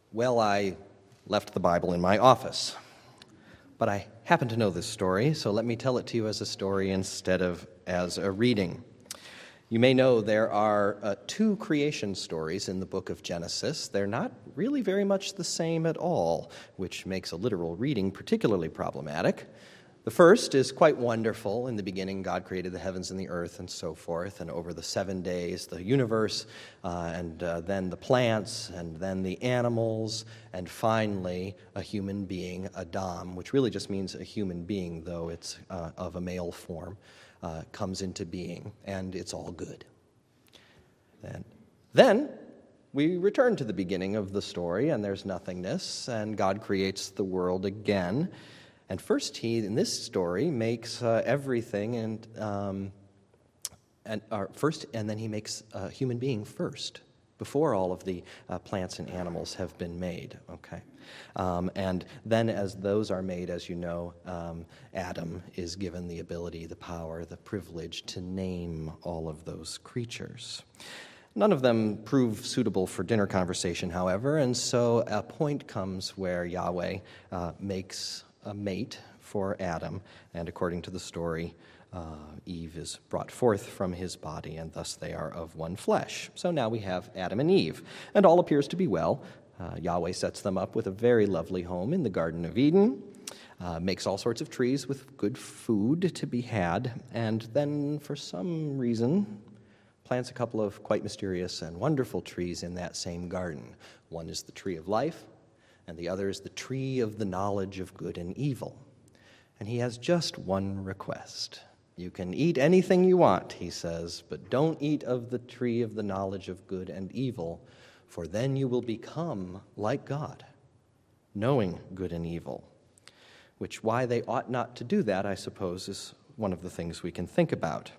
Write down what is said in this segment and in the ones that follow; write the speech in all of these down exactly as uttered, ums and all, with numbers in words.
Well, I left the Bible in my office, but I happen to know this story, so let me tell it to you as a story instead of as a reading. You may know there are uh, two creation stories in the book of Genesis. They're not really very much the same at all, which makes a literal reading particularly problematic. The first is quite wonderful. In the beginning, God created the heavens and the earth and so forth, and over the seven days, the universe, uh, and uh, then the plants, and then the animals, and finally, a human being, Adam, which really just means a human being, though it's uh, of a male form, uh, comes into being, and it's all good. And then we return to the beginning of the story, and there's nothingness, and God creates the world again. And first, he, in this story, makes uh, everything, and um, and uh, first, and then he makes a human being first, before all of the uh, plants and animals have been made. Okay, um, and then, as those are made, as you know, um, Adam is given the ability, the power, the privilege to name all of those creatures. None of them prove suitable for dinner conversation, however, and so a point comes where Yahweh uh, makes a mate for Adam, and according to the story, uh, Eve is brought forth from his body, and thus they are of one flesh. So now we have Adam and Eve, and all appears to be well. Uh, Yahweh sets them up with a very lovely home in the Garden of Eden, uh, makes all sorts of trees with good food to be had, and then for some reason plants a couple of quite mysterious and wonderful trees in that same garden. One is the tree of life, and the other is the tree of the knowledge of good and evil. And he has just one request. You can eat anything you want, he says, but don't eat of the tree of the knowledge of good and evil, for then you will become like God, knowing good and evil. Which, why they ought not to do that, I suppose, is one of the things we can think about.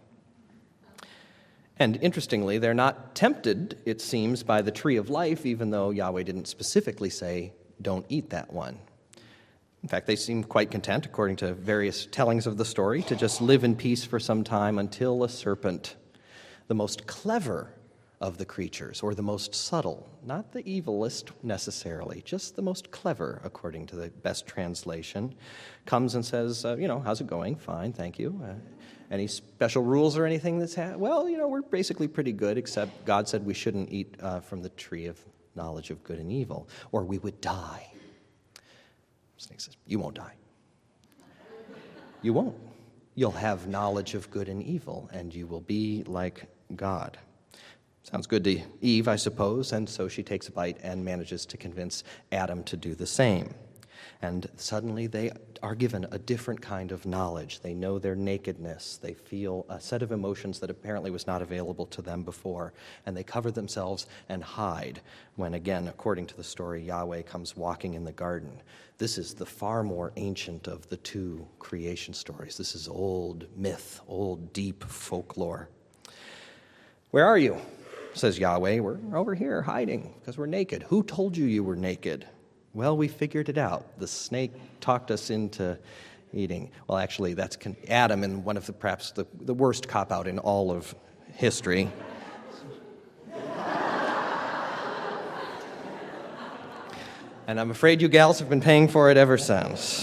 And interestingly, they're not tempted, it seems, by the tree of life, even though Yahweh didn't specifically say, don't eat that one. In fact, they seem quite content, according to various tellings of the story, to just live in peace for some time until a serpent, the most clever of the creatures, or the most subtle, not the evilest necessarily, just the most clever, according to the best translation, comes and says, uh, you know, how's it going? Fine, thank you. Uh, any special rules or anything that's ha- well, you know, we're basically pretty good, except God said we shouldn't eat uh, from the tree of knowledge of good and evil, or we would die. Snake says, you won't die. You won't. You'll have knowledge of good and evil, and you will be like God. Sounds good to Eve, I suppose, and so she takes a bite and manages to convince Adam to do the same. And suddenly they are given a different kind of knowledge. They know their nakedness. They feel a set of emotions that apparently was not available to them before. And they cover themselves and hide when, again, according to the story, Yahweh comes walking in the garden. This is the far more ancient of the two creation stories. This is old myth, old deep folklore. Where are you? Says Yahweh. We're over here hiding because we're naked. Who told you you were naked? Well, we figured it out. The snake talked us into eating. Well, actually, that's Adam in one of the perhaps the, the worst cop-out in all of history. And I'm afraid you gals have been paying for it ever since.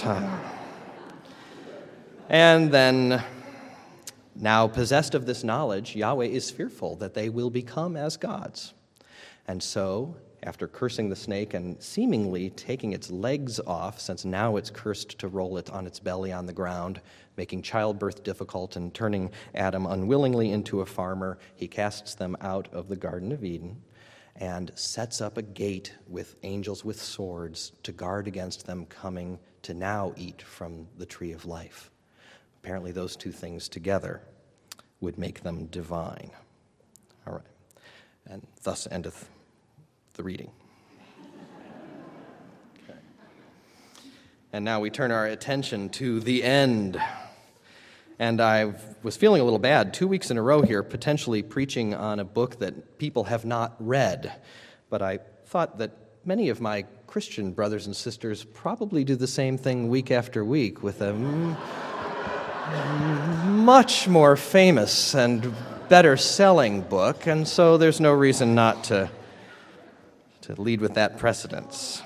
And then, now possessed of this knowledge, Yahweh is fearful that they will become as gods. And so, after cursing the snake and seemingly taking its legs off, since now it's cursed to roll it on its belly on the ground, making childbirth difficult and turning Adam unwillingly into a farmer, he casts them out of the Garden of Eden and sets up a gate with angels with swords to guard against them coming to now eat from the tree of life. Apparently those two things together would make them divine. All right. And thus endeth the reading. Okay. And now we turn our attention to the end. And I was feeling a little bad two weeks in a row here, potentially preaching on a book that people have not read. But I thought that many of my Christian brothers and sisters probably do the same thing week after week with a m- much more famous and better-selling book, and so there's no reason not to to lead with that precedence.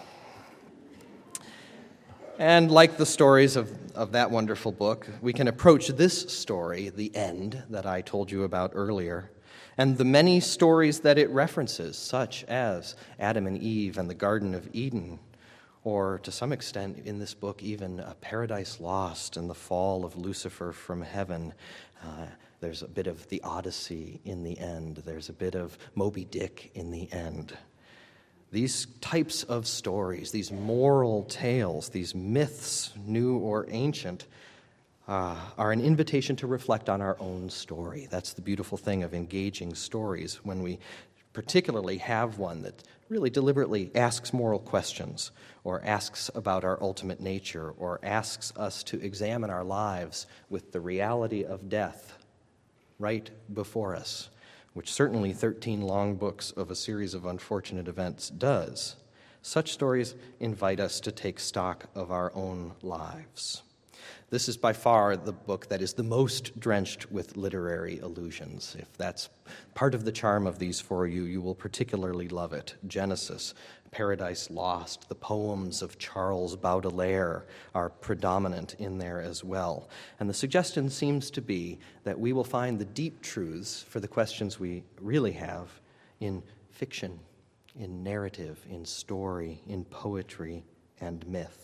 And like the stories of, of that wonderful book, we can approach this story, the end that I told you about earlier, and the many stories that it references, such as Adam and Eve and the Garden of Eden, or to some extent in this book even a Paradise Lost and the fall of Lucifer from heaven. Uh, there's a bit of the Odyssey in the end. There's a bit of Moby Dick in the end. These types of stories, these moral tales, these myths, new or ancient, uh, are an invitation to reflect on our own story. That's the beautiful thing of engaging stories, when we particularly have one that really deliberately asks moral questions, or asks about our ultimate nature, or asks us to examine our lives with the reality of death right before us, which certainly thirteen long books of a series of unfortunate events does. Such stories invite us to take stock of our own lives. This is by far the book that is the most drenched with literary allusions. If that's part of the charm of these for you, you will particularly love it. Genesis, Paradise Lost, the poems of Charles Baudelaire are predominant in there as well. And the suggestion seems to be that we will find the deep truths for the questions we really have in fiction, in narrative, in story, in poetry, and myth.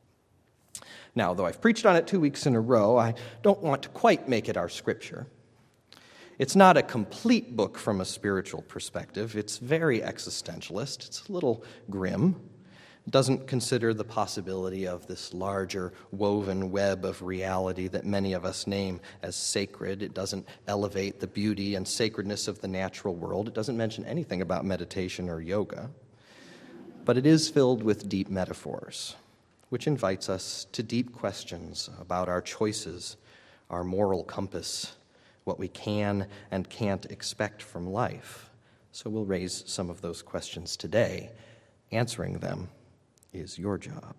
Now, though I've preached on it two weeks in a row, I don't want to quite make it our scripture. It's not a complete book from a spiritual perspective. It's very existentialist. It's a little grim. It doesn't consider the possibility of this larger woven web of reality that many of us name as sacred. It doesn't elevate the beauty and sacredness of the natural world. It doesn't mention anything about meditation or yoga. But it is filled with deep metaphors, which invites us to deep questions about our choices, our moral compass, what we can and can't expect from life. So we'll raise some of those questions today. Answering them is your job.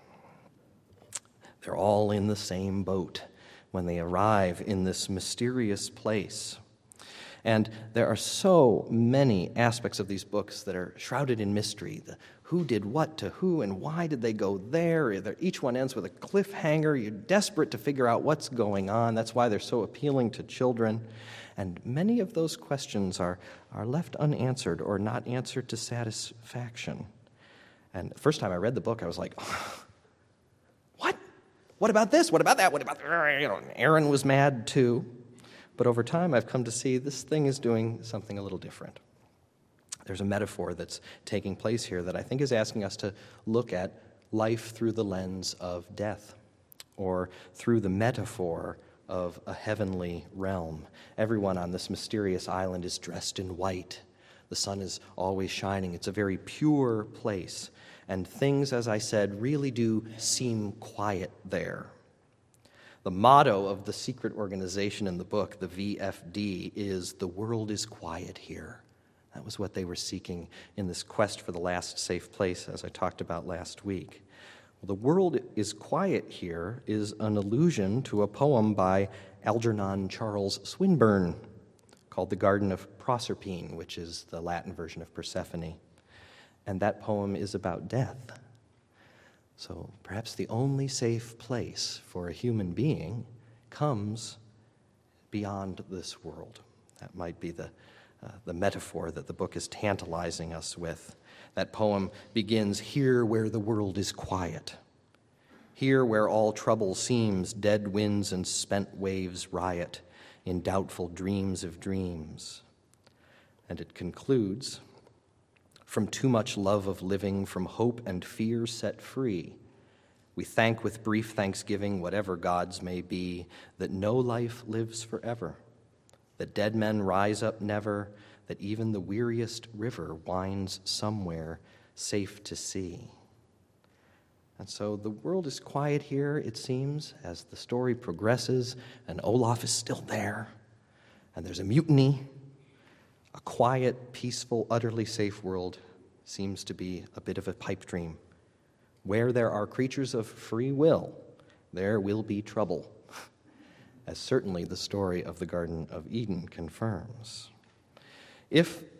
They're all in the same boat when they arrive in this mysterious place. And there are so many aspects of these books that are shrouded in mystery. The who did what to who and why did they go there? Each one ends with a cliffhanger. You're desperate to figure out what's going on. That's why they're so appealing to children. And many of those questions are, are left unanswered or not answered to satisfaction. And the first time I read the book, I was like, oh, what? What about this? What about that? What about, you know, Aaron was mad too. But over time, I've come to see this thing is doing something a little different. There's a metaphor that's taking place here that I think is asking us to look at life through the lens of death, or through the metaphor of a heavenly realm. Everyone on this mysterious island is dressed in white. The sun is always shining. It's a very pure place. And things, as I said, really do seem quiet there. The motto of the secret organization in the book, the V F D, is "The world is quiet here." That was what they were seeking in this quest for the last safe place, as I talked about last week. Well, "the world is quiet here" is an allusion to a poem by Algernon Charles Swinburne called The Garden of Proserpine, which is the Latin version of Persephone. And that poem is about death. So perhaps the only safe place for a human being comes beyond this world. That might be the, uh, the metaphor that the book is tantalizing us with. That poem begins, "Here where the world is quiet. Here where all trouble seems, dead winds and spent waves riot in doubtful dreams of dreams." And it concludes, "From too much love of living, from hope and fear set free, we thank with brief thanksgiving, whatever gods may be, that no life lives forever, that dead men rise up never, that even the weariest river winds somewhere safe to sea." And so the world is quiet here, it seems, as the story progresses, and Olaf is still there, and there's a mutiny. A quiet, peaceful, utterly safe world seems to be a bit of a pipe dream. Where there are creatures of free will, there will be trouble, as certainly the story of the Garden of Eden confirms. If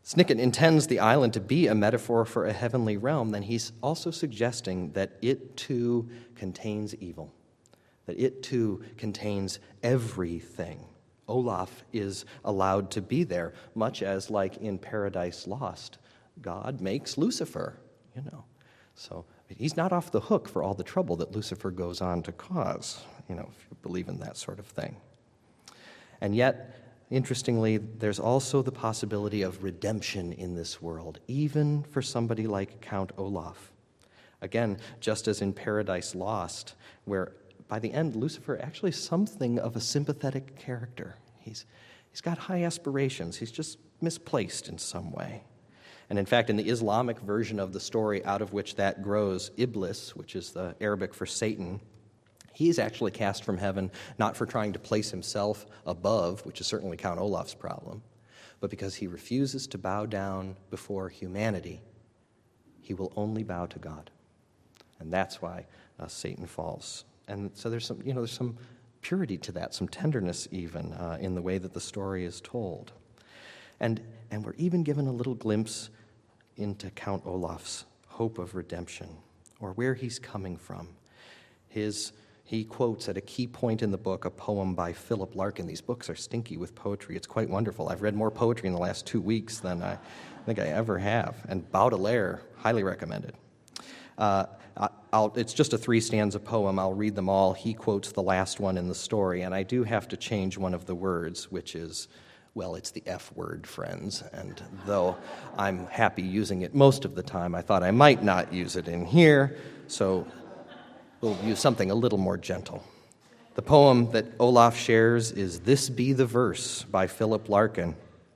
Snicket intends the island to be a metaphor for a heavenly realm, then he's also suggesting that it too contains evil, that it too contains everything. Olaf is allowed to be there, much as, like in Paradise Lost, God makes Lucifer, you know. So he's not off the hook for all the trouble that Lucifer goes on to cause, you know, if you believe in that sort of thing. And yet, interestingly, there's also the possibility of redemption in this world, even for somebody like Count Olaf. Again, just as in Paradise Lost, where by the end, Lucifer actually is something of a sympathetic character. He's, he's got high aspirations. He's just misplaced in some way. And in fact, in the Islamic version of the story out of which that grows, Iblis, which is the Arabic for Satan, he's actually cast from heaven not for trying to place himself above, which is certainly Count Olaf's problem, but because he refuses to bow down before humanity. He will only bow to God. And that's why uh, Satan falls. And so there's some, you know, there's some purity to that, some tenderness even uh, in the way that the story is told. And, and we're even given a little glimpse into Count Olaf's hope of redemption, or where he's coming from. His, he quotes at a key point in the book a poem by Philip Larkin. These books are stinky with poetry. It's quite wonderful. I've read more poetry in the last two weeks than I think I ever have. And Baudelaire, highly recommended. Uh, I'll, it's just a three-stanza poem. I'll read them all. He quotes the last one in the story, and I do have to change one of the words, which is, well, it's the F word, friends, and though I'm happy using it most of the time, I thought I might not use it in here, so we'll use something a little more gentle. The poem that Olaf shares is This Be the Verse by Philip Larkin.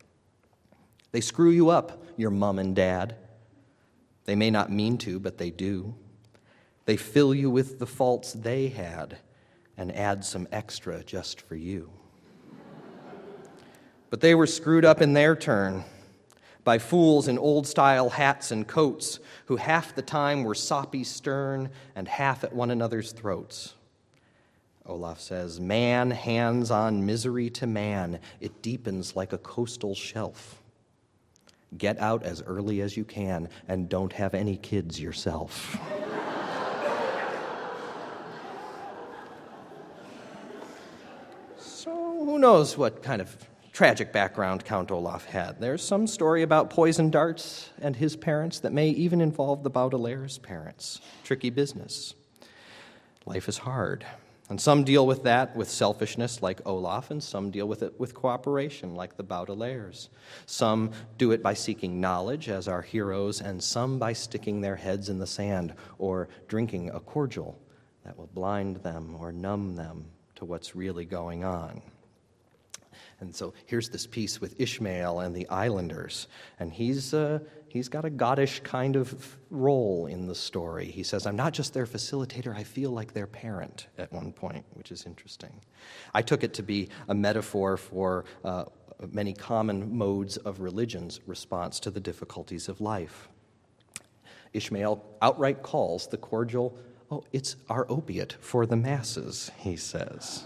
They screw you up, your mom and dad. They may not mean to, but they do. They fill you with the faults they had and add some extra just for you. But they were screwed up in their turn by fools in old-style hats and coats who half the time were soppy stern and half at one another's throats. Olaf says, man hands on misery to man, it deepens like a coastal shelf. Get out as early as you can and don't have any kids yourself. So who knows what kind of tragic background Count Olaf had. There's some story about poison darts and his parents that may even involve the Baudelaire's parents. Tricky business. Life is hard. And some deal with that with selfishness, like Olaf, and some deal with it with cooperation, like the Baudelaires. Some do it by seeking knowledge, as our heroes, and some by sticking their heads in the sand or drinking a cordial that will blind them or numb them to what's really going on. And so here's this piece with Ishmael and the islanders, and he's uh, he's got a goddish kind of role in the story. He says, I'm not just their facilitator, I feel like their parent at one point, which is interesting. I took it to be a metaphor for uh, many common modes of religion's response to the difficulties of life. Ishmael outright calls the cordial, oh, it's our opiate for the masses, he says.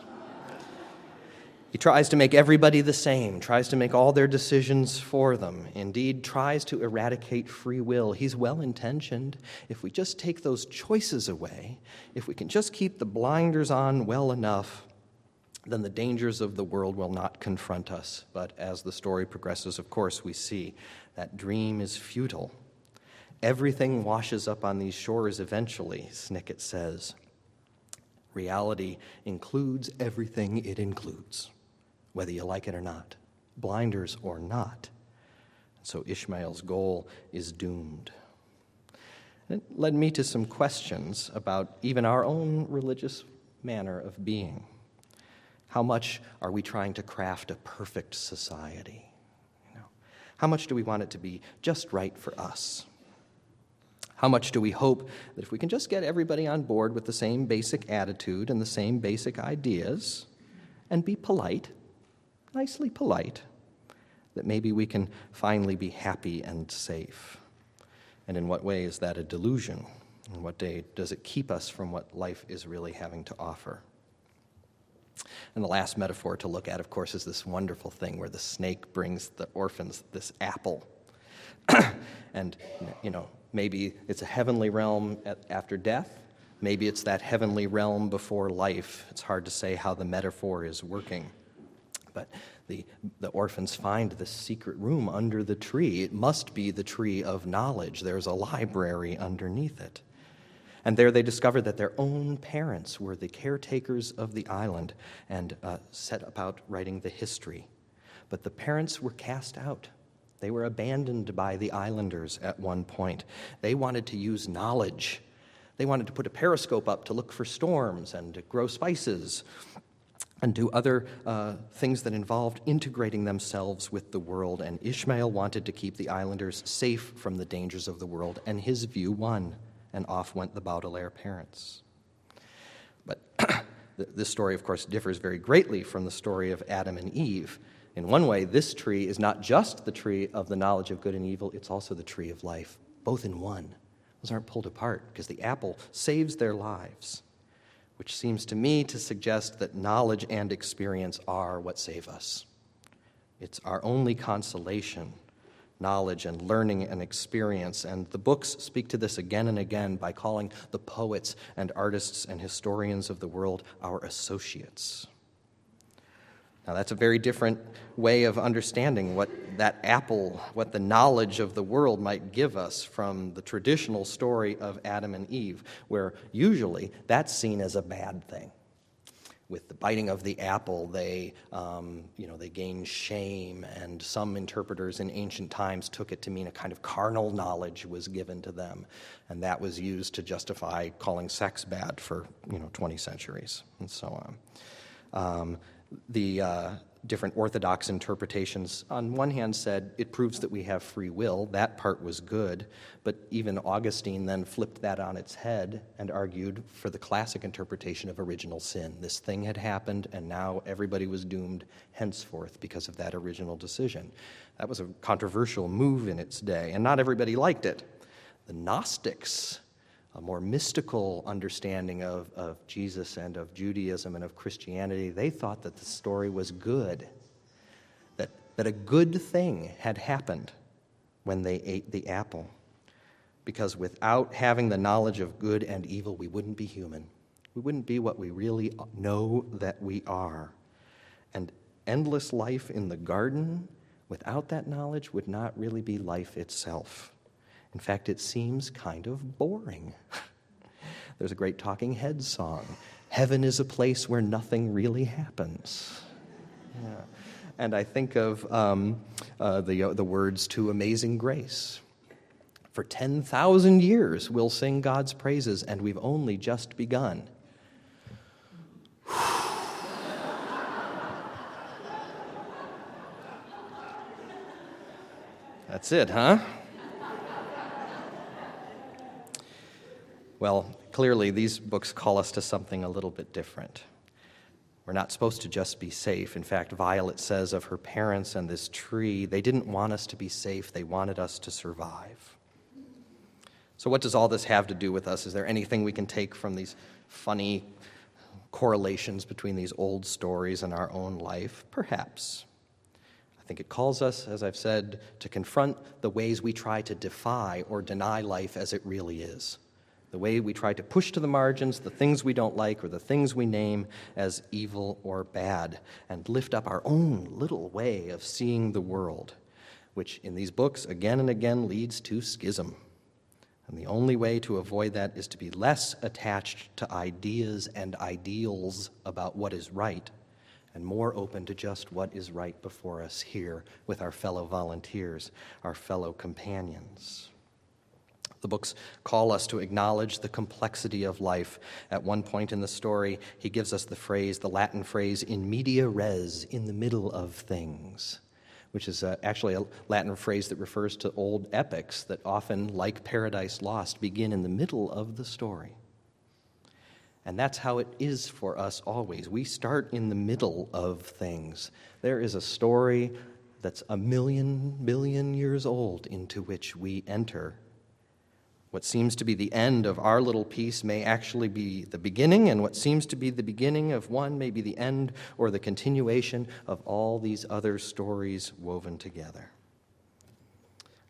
He tries to make everybody the same, tries to make all their decisions for them, indeed tries to eradicate free will. He's well-intentioned. If we just take those choices away, if we can just keep the blinders on well enough, then the dangers of the world will not confront us. But as the story progresses, of course, we see that dream is futile. Everything washes up on these shores eventually, Snicket says. Reality includes everything it includes, whether you like it or not, blinders or not. So Ishmael's goal is doomed. It led me to some questions about even our own religious manner of being. How much are we trying to craft a perfect society? You know, how much do we want it to be just right for us? How much do we hope that if we can just get everybody on board with the same basic attitude and the same basic ideas and be polite, nicely polite, that maybe we can finally be happy and safe? And in what way is that a delusion? In what way does it keep us from what life is really having to offer? And the last metaphor to look at, of course, is this wonderful thing where the snake brings the orphans this apple. And, you know, maybe it's a heavenly realm at, after death. Maybe it's that heavenly realm before life. It's hard to say how the metaphor is working. But the, the orphans find this secret room under the tree. It must be the tree of knowledge. There's a library underneath it. And there they discovered that their own parents were the caretakers of the island and uh, set about writing the history. But the parents were cast out. They were abandoned by the islanders at one point. They wanted to use knowledge. They wanted to put a periscope up to look for storms and to grow spices and do other uh, things that involved integrating themselves with the world. And Ishmael wanted to keep the islanders safe from the dangers of the world, and his view won. And off went the Baudelaire parents. But this story, of course, differs very greatly from the story of Adam and Eve. In one way, this tree is not just the tree of the knowledge of good and evil, it's also the tree of life, both in one. Those aren't pulled apart, because the apple saves their lives, which seems to me to suggest that knowledge and experience are what save us. It's our only consolation. Knowledge and learning and experience. And the books speak to this again and again by calling the poets and artists and historians of the world our associates. Now, that's a very different way of understanding what that apple, what the knowledge of the world might give us from the traditional story of Adam and Eve, where usually that's seen as a bad thing. With the biting of the apple, they, um, you know, they gain shame, and some interpreters in ancient times took it to mean a kind of carnal knowledge was given to them, and that was used to justify calling sex bad for, you know, twenty centuries, and so on. Um, the uh, different Orthodox interpretations, on one hand, said it proves that we have free will. That part was good, but even Augustine then flipped that on its head and argued for the classic interpretation of original sin. This thing had happened, and now everybody was doomed henceforth because of that original decision. That was a controversial move in its day, and not everybody liked it. The Gnostics, a more mystical understanding of, of Jesus and of Judaism and of Christianity, they thought that the story was good, that, that a good thing had happened when they ate the apple. Because without having the knowledge of good and evil, we wouldn't be human. We wouldn't be what we really know that we are. And endless life in the garden, without that knowledge, would not really be life itself. In fact, it seems kind of boring. There's a great Talking Heads song, "Heaven is a place where nothing really happens." Yeah. And I think of um, uh, the, uh, the words to Amazing Grace. For ten thousand years we'll sing God's praises, and we've only just begun. That's it, huh? Well, clearly these books call us to something a little bit different. We're not supposed to just be safe. In fact, Violet says of her parents and this tree, they didn't want us to be safe, they wanted us to survive. So what does all this have to do with us? Is there anything we can take from these funny correlations between these old stories and our own life? Perhaps. I think it calls us, as I've said, to confront the ways we try to defy or deny life as it really is. The way we try to push to the margins the things we don't like or the things we name as evil or bad, and lift up our own little way of seeing the world, which in these books again and again leads to schism. And the only way to avoid that is to be less attached to ideas and ideals about what is right, and more open to just what is right before us here with our fellow volunteers, our fellow companions. The books call us to acknowledge the complexity of life. At one point in the story, he gives us the phrase, the Latin phrase, in media res, in the middle of things, which is uh, actually a Latin phrase that refers to old epics that often, like Paradise Lost, begin in the middle of the story. And that's how it is for us always. We start in the middle of things. There is a story that's a million, billion years old into which we enter. What seems to be the end of our little piece may actually be the beginning, and what seems to be the beginning of one may be the end or the continuation of all these other stories woven together.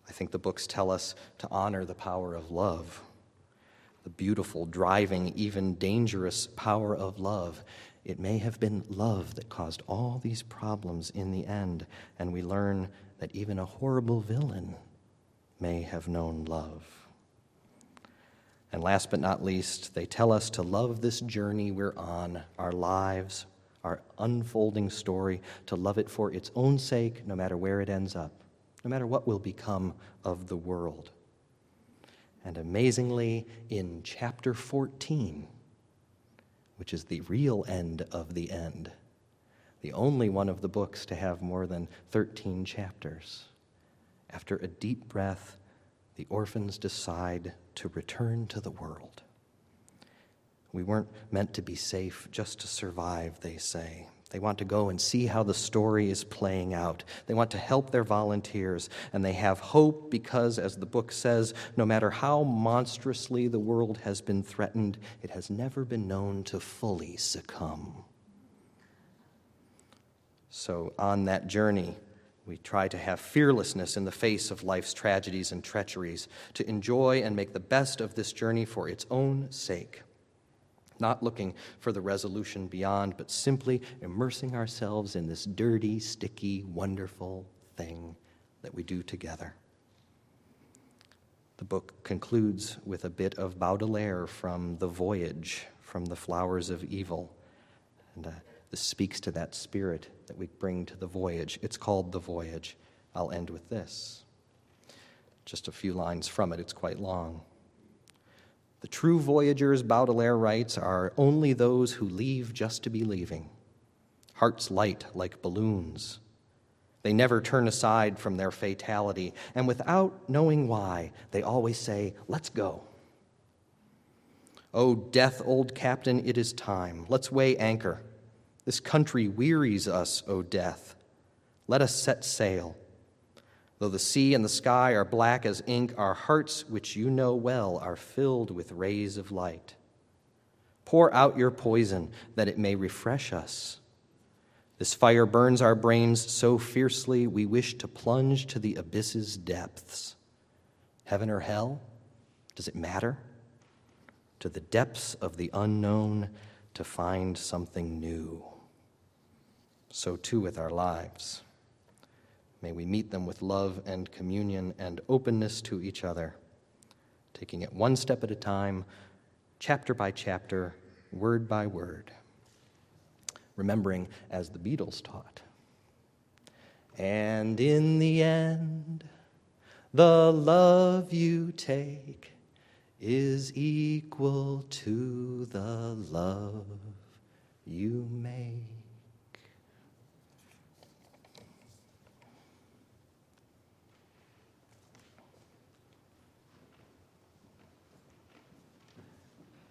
I think the books tell us to honor the power of love, the beautiful, driving, even dangerous power of love. It may have been love that caused all these problems in the end, and we learn that even a horrible villain may have known love. And last but not least, they tell us to love this journey we're on, our lives, our unfolding story, to love it for its own sake, no matter where it ends up, no matter what will become of the world. And amazingly, in chapter fourteen, which is the real end of the end, the only one of the books to have more than thirteen chapters, after a deep breath, the orphans decide to return to the world. We weren't meant to be safe just to survive, they say. They want to go and see how the story is playing out. They want to help their volunteers, and they have hope because, as the book says, no matter how monstrously the world has been threatened, it has never been known to fully succumb. So on that journey, we try to have fearlessness in the face of life's tragedies and treacheries, to enjoy and make the best of this journey for its own sake. Not looking for the resolution beyond, but simply immersing ourselves in this dirty, sticky, wonderful thing that we do together. The book concludes with a bit of Baudelaire from The Voyage, from The Flowers of Evil. And uh, this speaks to that spirit that we bring to the voyage. It's called The Voyage. I'll end with this. Just a few lines from it. It's quite long. The true voyagers, Baudelaire writes, are only those who leave just to be leaving, hearts light like balloons. They never turn aside from their fatality, and without knowing why, they always say, "Let's go." "Oh, death, old captain, it is time. Let's weigh anchor. This country wearies us, O death. Let us set sail. Though the sea and the sky are black as ink, our hearts, which you know well, are filled with rays of light. Pour out your poison, that it may refresh us. This fire burns our brains so fiercely, we wish to plunge to the abyss's depths. Heaven or hell? Does it matter? To the depths of the unknown, to find something new. So too with our lives. May we meet them with love and communion and openness to each other, taking it one step at a time, chapter by chapter, word by word, remembering as the Beatles taught. And in the end, the love you take is equal to the love you make.